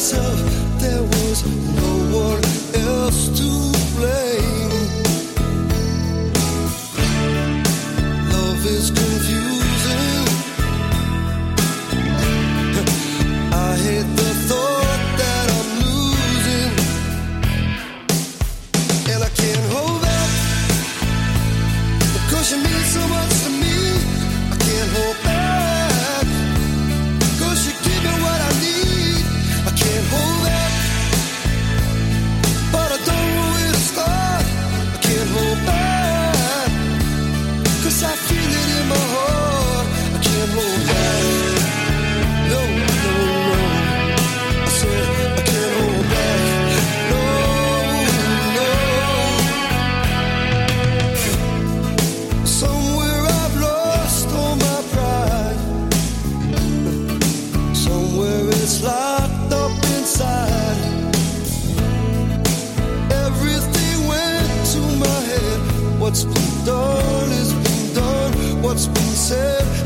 myself, there was no one else to blame. Love is confusing. I hate the thought that I'm losing, and I can't hold back because you mean so much to me. I can't hold back because you give me what I need. I can't hold back, but I don't know where to start. I can't hold back because I feel it in my heart. I can't hold back. No, no, no. I said I can't hold back. No, no. Somewhere I've lost all my pride. Somewhere it's locked up inside. Everything went to my head. What's been done is been done. What's been said